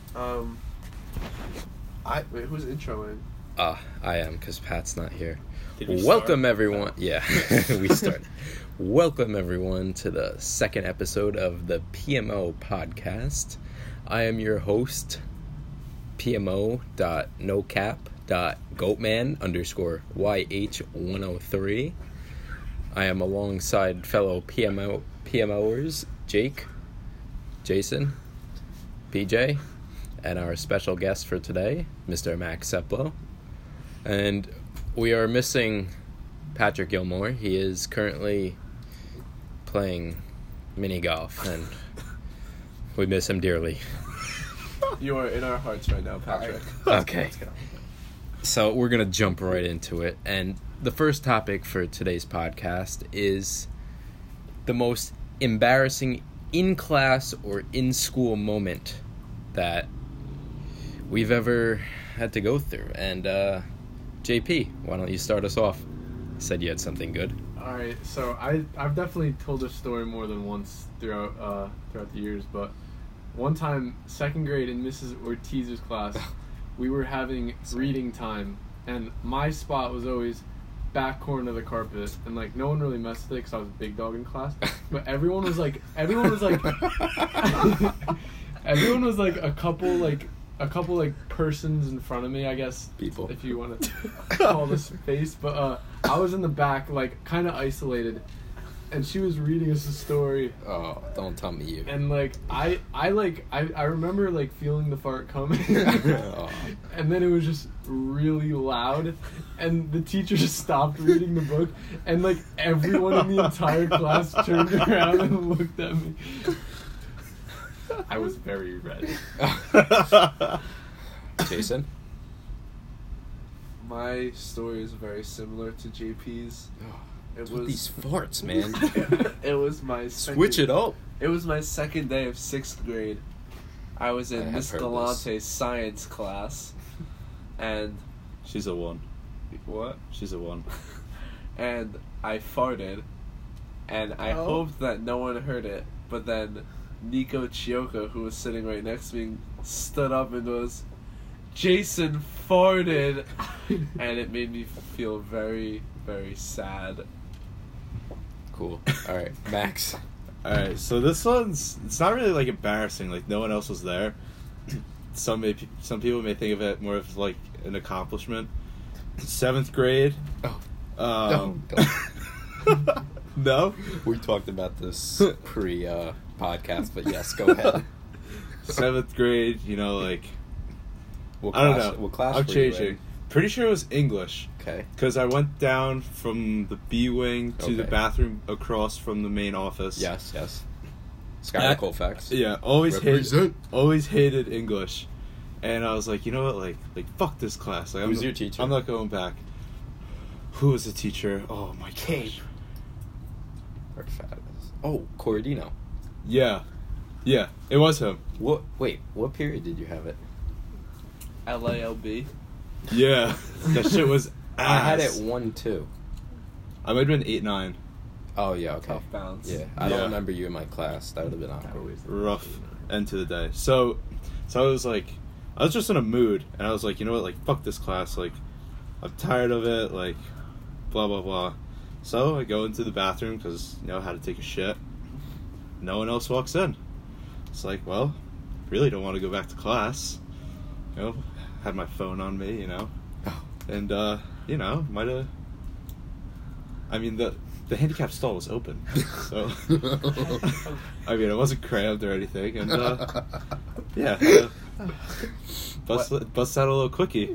Wait, who's introing? I am, because Pat's not here. Welcome, everyone. Yeah, we started. Welcome, everyone, to the second episode of the PMO podcast. I am your host, PMO.nocap.goatman_YH103. I am alongside fellow PMOers, Jake, Jason, PJ, and our special guest for today, Mr. Max Seplow. And we are missing Patrick Gilmore. He is currently playing mini golf, and we miss him dearly. You are in our hearts right now, Patrick. Okay. Let's go. So we're going to jump right into it. And the first topic for today's podcast is the most embarrassing in-class or in-school moment that we've ever had to go through. And JP, why don't you start us off? You said you had something good. All right, so I've definitely told this story more than once throughout the years, but one time, second grade in Mrs. Ortiz's class, we were having reading time, and my spot was always back corner of the carpet, and like no one really messed with it because I was a big dog in class, but everyone was like a couple persons in front of me, I guess. People. If you want to call this space. But I was in the back, like, kind of isolated. And she was reading us a story. Oh, don't tell me you. And, like, I remember, like, feeling the fart coming. Oh. And then it was just really loud. And the teacher just stopped reading the book. And, like, everyone in the entire class turned around and looked at me. I was very red. Jason? My story is very similar to JP's. It was these farts, man. It was my second, Switch it up. It was my second day of 6th grade. I was in Miss Galante's science class, and She's a 1. what? She's a 1. And I farted, and I hoped that no one heard it, but then Nico Chioka, who was sitting right next to me, stood up and goes, "Jason farted," and it made me feel very, very sad. Cool. All right, Max. Alright, so this one's, it's not really like embarrassing, like no one else was there. Some people may think of it more of like an accomplishment. 7th grade. Oh. No? We talked about this pre-podcast, but yes, go ahead. 7th grade, you know, like, What I don't class, know. What class I'm were you changing. in? Pretty sure it was English. Okay. Because I went down from the B wing to the Okay. bathroom across from the main office. Yes. Skylar Colfax. Yeah, always Represent. hated English. And I was like, you know what, like fuck this class. Like, Who's your teacher? I'm not going back. Who was the teacher? Oh my gosh. Oh, Corradino. Yeah, it was him. Wait, what period did you have it? LALB. Yeah, that shit was ass. I had it 1-2. I might have been 8-9. Oh yeah, okay. Tough bounce. Yeah, I don't Yeah. remember you in my class. That would have been awkward. Rough end to the day. So I was like, I was just in a mood, and I was like, you know what, like fuck this class. Like, I'm tired of it. Like, blah blah blah. So I go into the bathroom because you know I had to take a shit. No one else walks in. It's like, well, really don't want to go back to class. You know, had my phone on me, you know, and you know, might have. I mean, the handicap stall was open, so I mean, it wasn't cramped or anything, and yeah, bust out a little quickie.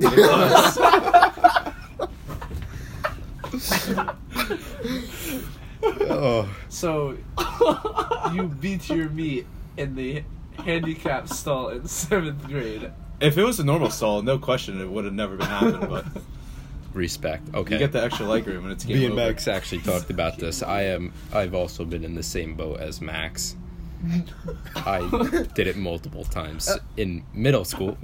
Oh. So, you beat your meat in the handicap stall in 7th grade. If it was a normal stall, no question, it would have never been happened. But Respect. Okay. you get the extra leg room, and it's game Me and over. Max actually talked about this. I've also been in the same boat as Max. I did it multiple times in middle school.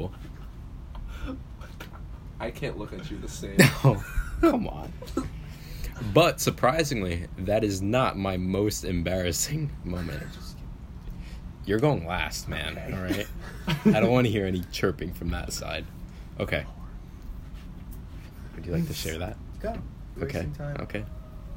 I can't look at you the same. Oh, come on. But surprisingly, that is not my most embarrassing moment. You're going last, man. Okay. All right. I don't want to hear any chirping from that side. Okay. Would you like to share that? Go. Okay. Wasting time. Okay.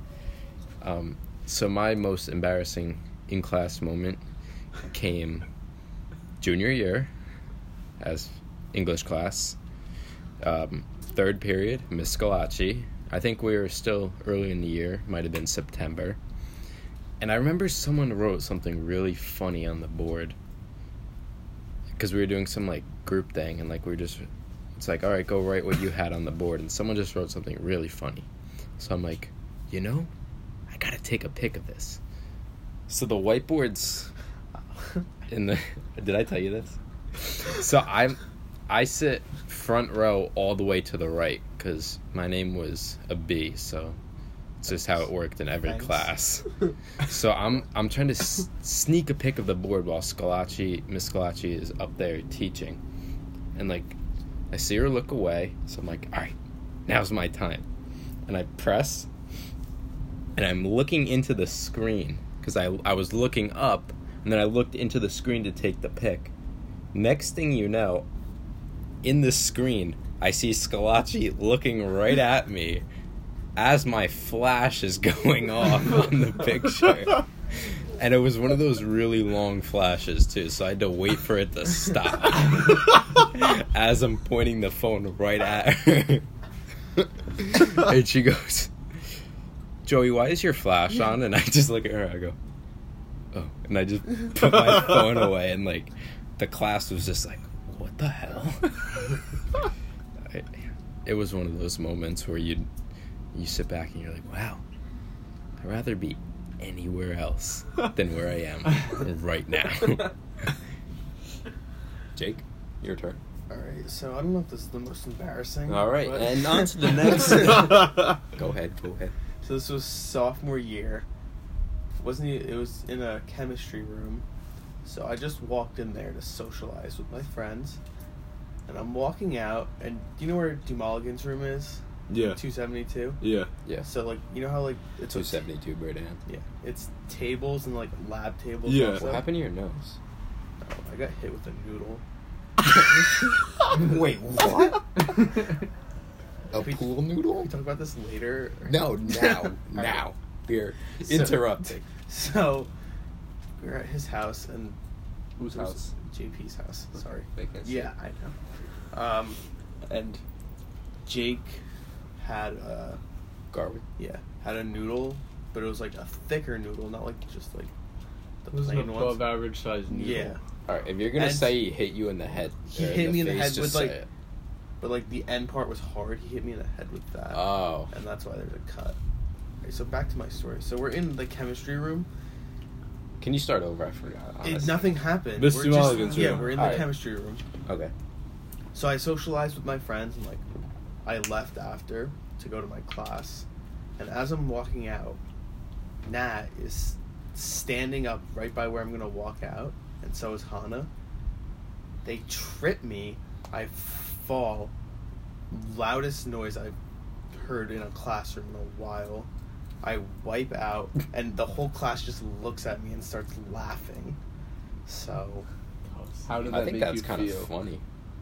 So my most embarrassing in-class moment came junior year as English class. Third period, Miss Scalacci. I think we were still early in the year. Might have been September. And I remember someone wrote something really funny on the board. Because we were doing some, like, group thing. And, like, it's like, all right, go write what you had on the board. And someone just wrote something really funny. So I'm like, I gotta take a pic of this. So the whiteboard's in the... Did I tell you this? So I sit front row all the way to the right because my name was a B, so it's just how it worked in every Thanks. class. So I'm trying to sneak a pic of the board while Miss Scalacci is up there teaching, and like I see her look away, so I'm like, all right, now's my time, and I press, and I'm looking into the screen because I was looking up, and then I looked into the screen to take the pic. Next thing you know, in the screen, I see Scalacci looking right at me as my flash is going off on the picture. And it was one of those really long flashes, too, so I had to wait for it to stop as I'm pointing the phone right at her. And she goes, Joey, why is your flash on? And I just look at her, I go, oh. And I just put my phone away, and, like, the class was just like, what the hell? It was one of those moments where you sit back and you're like, wow, I'd rather be anywhere else than where I am right now. Jake, your turn. Alright, so I don't know if this is the most embarrassing. All right, but- and on to the next. Go ahead. So this was sophomore year. It was in a chemistry room. So I just walked in there to socialize with my friends. And I'm walking out, and do you know where Dumulligan's room is? Yeah. 272? Yeah. Yeah. So, like, you know how, like, it's... 272, Braden. Yeah. It's tables and, like, lab tables Yeah. and What stuff. happened to your nose? Oh, I got hit with a noodle. Wait, what? A We- pool Can noodle? we talk about this later? No, now. Here, interrupt. So, we were at his house, and... Whose it was house? JP's house. Sorry. They can't see. Yeah, I know. And Jake had a noodle, but it was like a thicker noodle, not like just like the It was an plain ones. above average size noodle. Yeah, All right, if you're gonna And say he hit you in the head, he or hit me in the face, head just with, say like- it. but like the end part was hard. He hit me in the head with that, Oh, and that's why there's a cut. Okay, so back to my story. So we're in the chemistry room. can you start over? I forgot. honestly. Nothing happened. Miss We're Dumulligan's just, yeah, room. we're in the Alright. chemistry room. Okay. So I socialized with my friends, and like I left after to go to my class. And as I'm walking out, Nat is standing up right by where I'm gonna walk out, and so is Hannah. They trip me. I fall. Loudest noise I've heard in a classroom in a while. I wipe out, and the whole class just looks at me and starts laughing. So, How did I that think make that's you kind feel? of funny.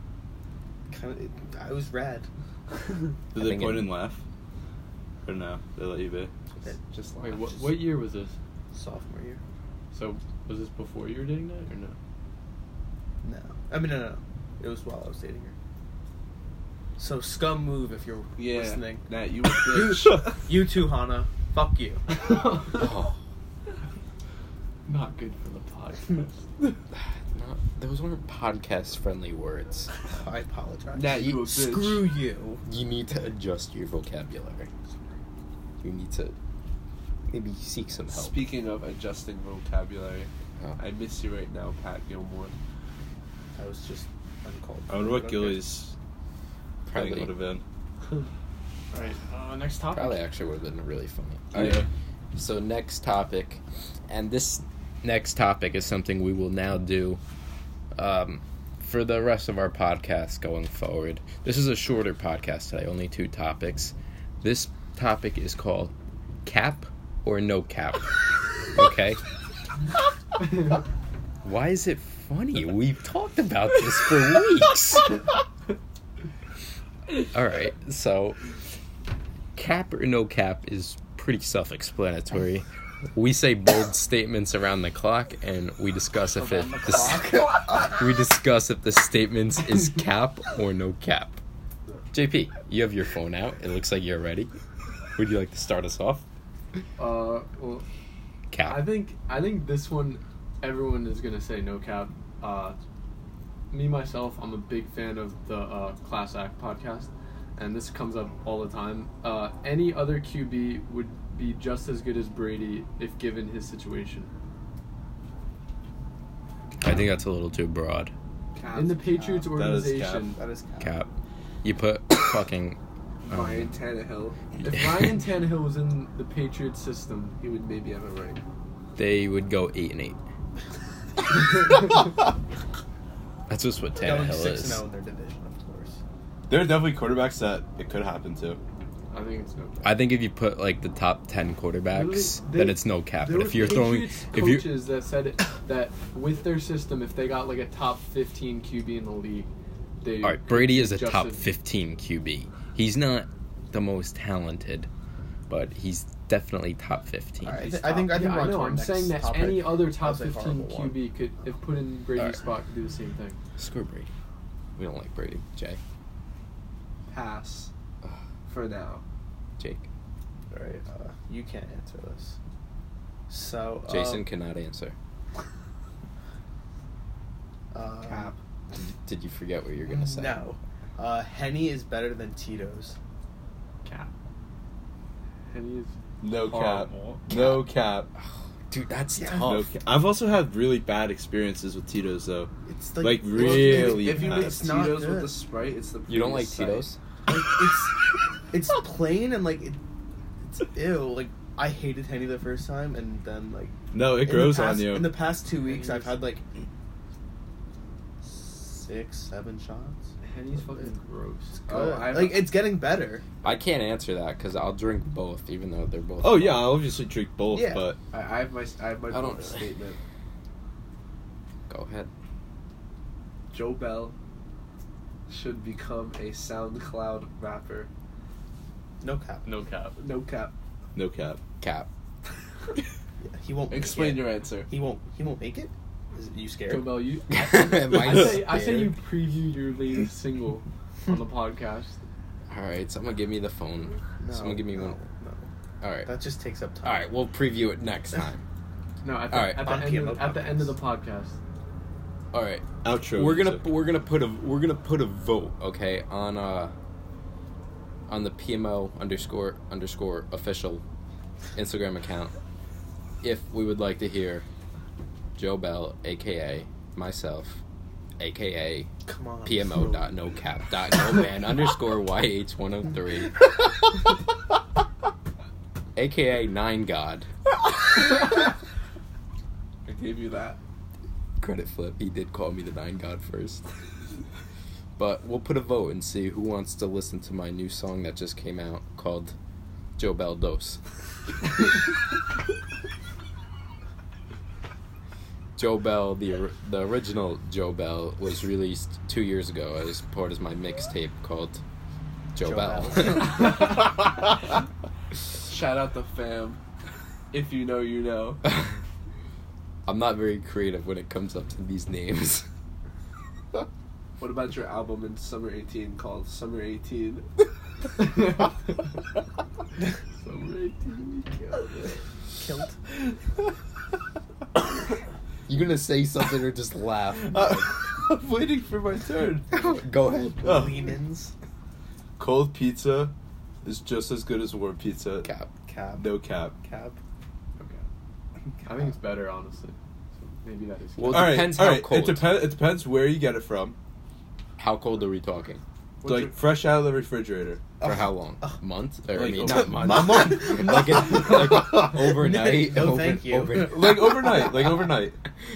I was red. Did I they think point it- and laugh? Or no? They let you be? Just Wait, laugh. what year was this? Sophomore year. So, was this before you were dating that, or no? No. I mean, no. It was while I was dating her. So, scum move if you're Yeah, listening. Nat, you a bitch. You too, Hannah. Fuck you. Oh, Not good for the podcast. those weren't podcast-friendly words. I apologize. Nat, you a bitch. Screw you. You need to adjust your vocabulary. You need to maybe seek some help. Speaking of adjusting vocabulary, Oh. I miss you right now, Pat Gilmore. I was just uncalled. I wonder for, what but okay. Gilly's thing Probably, would have been. Alright, next topic. probably actually would have been really funny. Yeah. Alright, so next topic, and this next topic is something we will now do for the rest of our podcast going forward. This is a shorter podcast today, only 2 topics. This topic is called Cap or No Cap. Okay? Why is it funny? We've talked about this for weeks. Alright, so cap or no cap is pretty self-explanatory. We say bold statements around the clock, and we discuss if we discuss if the statements is cap or no cap. JP, you have your phone out. It looks like you're ready. Would you like to start us off? Well, Cap. I think this one, everyone is gonna say no cap. Me myself, I'm a big fan of the Class Act podcast, and this comes up all the time. Any other QB would be just as good as Brady if given his situation. I think that's a little too broad. In the Patriots That is cap. organization, That is cap. Cap. You put fucking Ryan Tannehill. if Ryan Tannehill was in the Patriots system, He would maybe have a ring. they would go 8-8. That's just what Going Tannehill 6-0 is. in their division, of course. There are definitely quarterbacks that it could happen to. I think it's no cap. I think if you put like the top 10 quarterbacks, Literally, then it's no cap. There But were if you're throwing, Patriots if you coaches that said that with their system, if they got like a top 15 QB in the league, they. all right, Brady is a just top as- 15 QB. He's not the most talented, but he's definitely top 15. All right, He's I think Yeah, we're I on to know. our I'm next saying that topic. any other That top was a 15 horrible one. QB could, if put in Brady's Alright. spot, could do the same thing. Screw Brady. We don't like Brady. Jay, Pass. For now. Jake, All right, you can't answer this. So Jason cannot answer. Cap. Did you forget what you're gonna say? No, Henny is better than Tito's. Cap. And he's No cap. horrible. No cap. Dude, that's Yeah. tough. No cap. I've also had really bad experiences with Tito's though. It's Like, it's- really If you bad. make It's not Tito's with good. the Sprite, it's the You don't like prettiest sight. Tito's? Like, it's plain and like it's ew. Like I hated Henny the first time, and then like No, it in the grows past- on you. In the past 2 weeks, I've Henny's- had like 6-7 shots. Henny's fucking gross. Good. I've- Like it's getting better. I can't answer that because I'll drink both, even though they're both. Oh yeah, I'll obviously drink both, Yeah. but I have my I don't bold really. statement. Go ahead. Joe Bell should become a SoundCloud rapper. No cap. No cap. No cap. no cap. Cap. Yeah, he won't. make Explain it. your answer. He won't. He won't make it. Is you scared? Joe Bell, you. Am I I say scared? you preview your latest single on the podcast. All right, someone give me the phone. Someone give me one. No, All right. that just takes up time. All right, we'll preview it next time. No, at the, Alright. at, the On end PMO of, at the end of the podcast. podcast. All right. Outro. We're gonna music. put a vote, okay, on the PMO underscore official Instagram account if we would like to hear Joe Bell, aka myself, aka Come on. PMO.nocap.noman underscore YH103, aka 9God. I gave you that. Credit flip, he did call me the 9God first. But we'll put a vote and see who wants to listen to my new song that just came out called Joe Bell Dose. Joe Bell, the original Joe Bell, was released 2 years ago as part of my mixtape called Joe Bell. Shout out the fam. If you know, you know. I'm not very creative when it comes up to these names. What about your album in Summer 18 called Summer 18? Summer 18, we killed it. Killed. You gonna say something or just laugh? I'm waiting for my turn. Go ahead. Oh. Lehman's. Cold pizza is just as good as warm pizza. Cap. Cap. No cap. Cap. Okay. I think it's better, honestly. So maybe that is. Well, cap. it depends how cold. It depends where you get it from. How cold are we talking? What's Like your- fresh out of the refrigerator. For how long? Month? Or, I Like, mean, over- not month. a month. like overnight. No, thank you. Like overnight. Like overnight.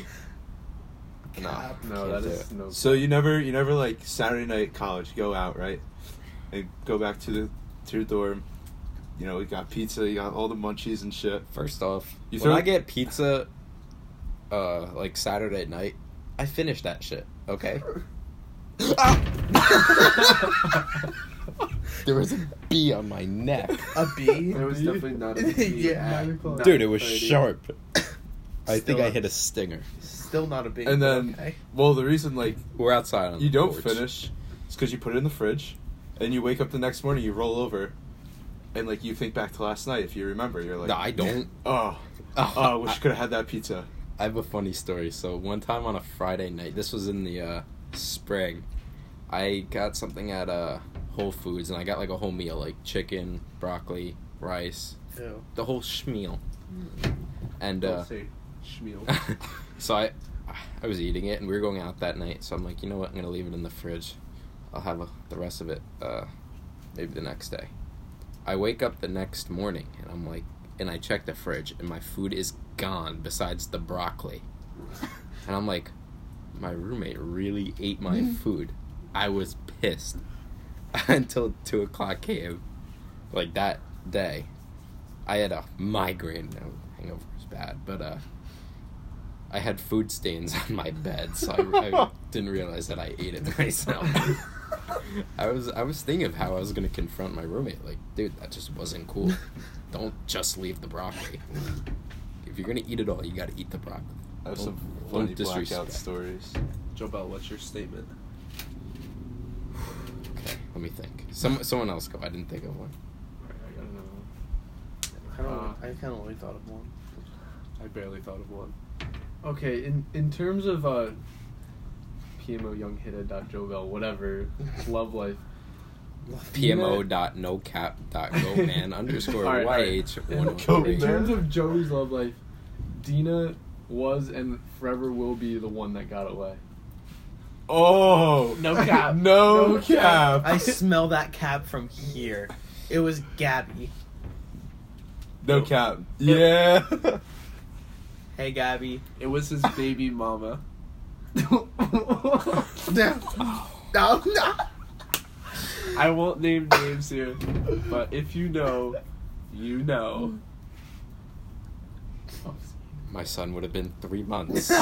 Cap. No, Can't that do is it. no. So you never like Saturday night college go out, right? And go back to your dorm. You know, we got pizza, you got all the munchies and shit. First off, You when throw- I get pizza, like Saturday night, I finished that shit. Okay. There was a bee on my neck. A bee? There was definitely not a bee. Yeah. at Dude, it was 9:30. sharp. I think Still I a- hit a stinger. Still not a bee. And then, okay. well, the reason like We're outside on you the don't porch. finish is because you put it in the fridge, and you wake up the next morning, you roll over, and like you think back to last night. If you remember, you're like, No, I don't. oh, I wish I could have had that pizza. I have a funny story. So one time on a Friday night, this was in the spring, I got something at Whole Foods, and I got like a whole meal, like chicken, broccoli, rice, Ew. the whole schmeal. And Don't say schmeal. so I was eating it, and we were going out that night. So I'm like, you know what? I'm gonna leave it in the fridge. I'll have the rest of it maybe the next day. I wake up the next morning, and I'm like, and I check the fridge, and my food is gone besides the broccoli. And I'm like, my roommate really ate my food. I was pissed until 2 o'clock came. Like that day, I had a migraine. No, hangover was bad, but I had food stains on my bed, so I didn't realize that I ate it myself. I was thinking of how I was gonna confront my roommate. Like, dude, that just wasn't cool. Don't just leave the broccoli. If you're gonna eat it all, you gotta eat the broccoli. I have Don't- some don't funny blackout disrespect. stories. Joe Bell, what's your statement? Okay, let me think. Someone else go. I didn't think of one. I don't know. I kind of only thought of one. I barely thought of one. Okay, in terms of PMO younghita.jobel, whatever, love life. PMO.nocap.goman underscore All right. YH In 103. terms of Joey's love life, Dina was and forever will be the one that got away. Oh, No cap. no, No cap. cap. I smell that cap from here. It was Gabby. No cap. Yeah. Hey, Gabby. It was his baby mama. No, no. I won't name names here, but if you know, you know. My son would have been 3 months.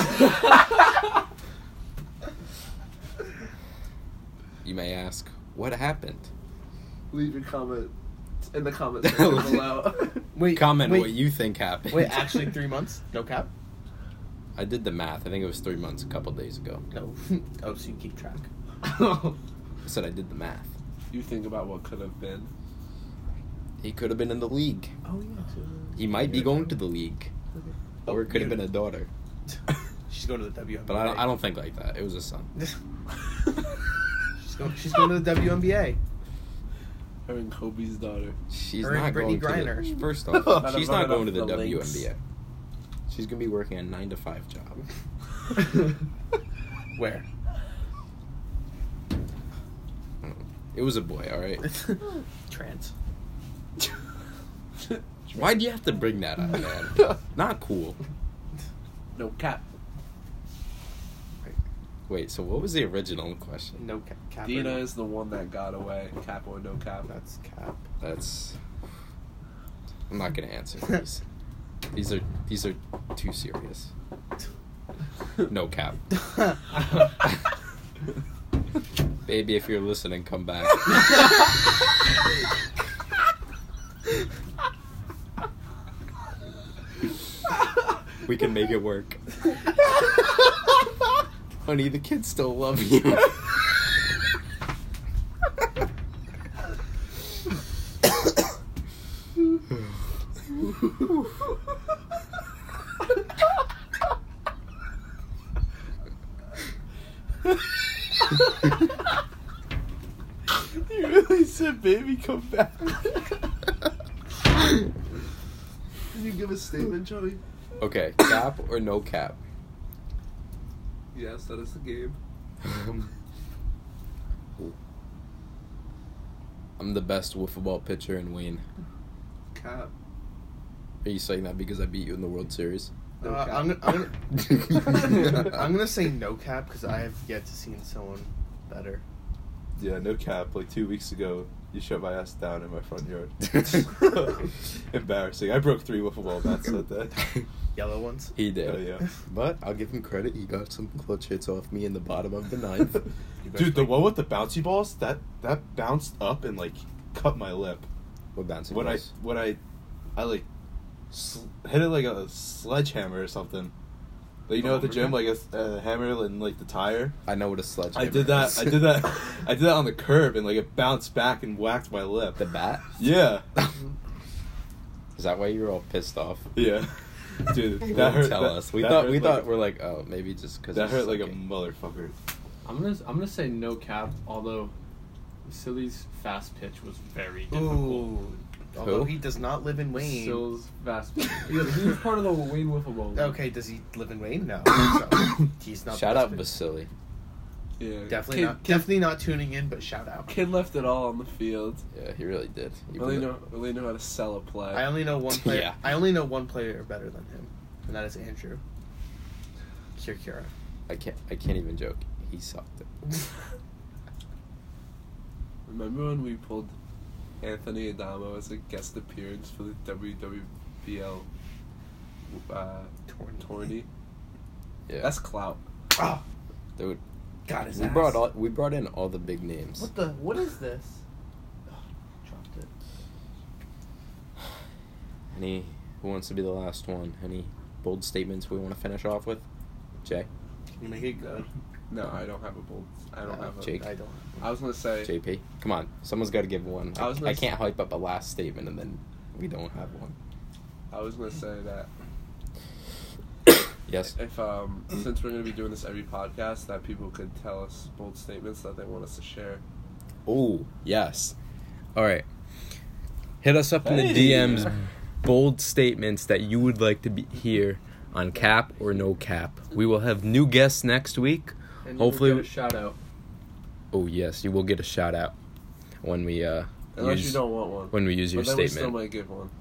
You may ask, what happened? Leave your comment in the comment section below. Wait, Comment wait, what you think happened. Wait, actually 3 months? No cap? I did the math. I think it was 3 months a couple days ago. No. Oh, so you keep track. I said I did the math. You think about what could have been. He could have been in the league. Oh, yeah. He might be going to the league. Or it could have been a daughter. She's going to the WNBA. But I don't think like that. It was a son. She's going to the WNBA. Her and Kobe's daughter. She's Her and not going Brittany to the... Griner. First off, she's not going to the The Lynx. WNBA. She's going to be working a 9-to-5 job. Where? It was a boy, alright? Trans. Why'd you have to bring that up, man? Not cool. No cap. Wait, so what was the original question? No cap. Dina is the one that got away. Cap or no cap? That's cap. That's... I'm not gonna answer these. These are too serious. No cap. Baby, if you're listening, come back. We can make it work. Honey, the kids still love you. You really said, "Baby, come back." Can you give a statement, Joey? Okay, cap or no cap? Yes, that is the game. I'm the best wiffle ball pitcher in Wayne. Cap. Are you saying that because I beat you in the World Series? No cap. I'm gonna say no cap because I have yet to see someone better. Yeah, no cap. Like 2 weeks ago, you shut my ass down in my front yard. Embarrassing. I broke 3 wiffle ball bats that day. yellow ones. He did. Oh, yeah. But I'll give him credit. He got some clutch hits off me in the bottom of the ninth. Dude, the one with the bouncy balls, that bounced up and like cut my lip. What bouncing When balls? I like hit it like a sledgehammer or something. Like, you know, at the gym, like a hammer and like the tire. I know what a sledgehammer I did that. is. I did that. I did that on the curb, and like it bounced back and whacked my lip. The bat? Yeah, Is that why you were all pissed off? yeah, dude, You that didn't hurt. tell that- us. We that thought hurt we like thought we're like, oh, maybe just because that hurt like a motherfucker. I'm gonna say no cap. Although Silly's fast pitch was very difficult. Ooh. Although Who? he does not live in Wayne. Sills fast pitch. He was part of the Wayne Wiffle Ball. League. Okay, does he live in Wayne? No. So he's not. Shout the out best Vasily. Yeah. Definitely not tuning in, but shout out. Kid left it all on the field. Yeah, he really did. Really know how to sell a play. I only know one player. Yeah. I only know one player better than him, and that is Andrew Kirkira. I can't even joke. He sucked it. Remember when we pulled Anthony Adamo as a guest appearance for the WWBL tourney? Yeah. That's clout. Oh, Dude. God, his We ass. brought in all the big names. What is this? Dropped it. Who wants to be the last one? Any bold statements we want to finish off with? Jay? Can you make it good? No, I don't have a bold. I don't have a. Jake. I don't. I was gonna say. JP? Come on. Someone's got to give one. I was gonna I can't hype up a last statement and then we don't have one. I was gonna say that Yes. if since we're gonna be doing this every podcast, that people could tell us bold statements that they want us to share. Oh, yes. All right. Hit us up in the Hey. DMs. Bold statements that you would like to be hear on Cap or No Cap. We will have new guests next week. And Hopefully- you will get a shout out. Oh yes, you will get a shout out when we Unless you don't want one. when we use your But then we statement. still might give one.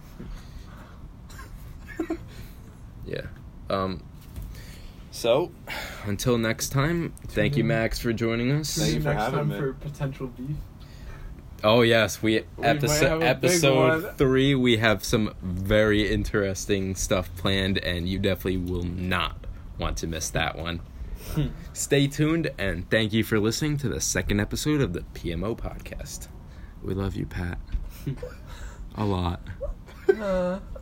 Yeah. So, until next time, thank you, Max, for joining us. Thank you for next having time me. for potential beef. Oh yes, might have a big episode one. 3. We have some very interesting stuff planned, and you definitely will not want to miss that one. Stay tuned, and thank you for listening to the second episode of the PMO podcast. We love you, Pat. A lot.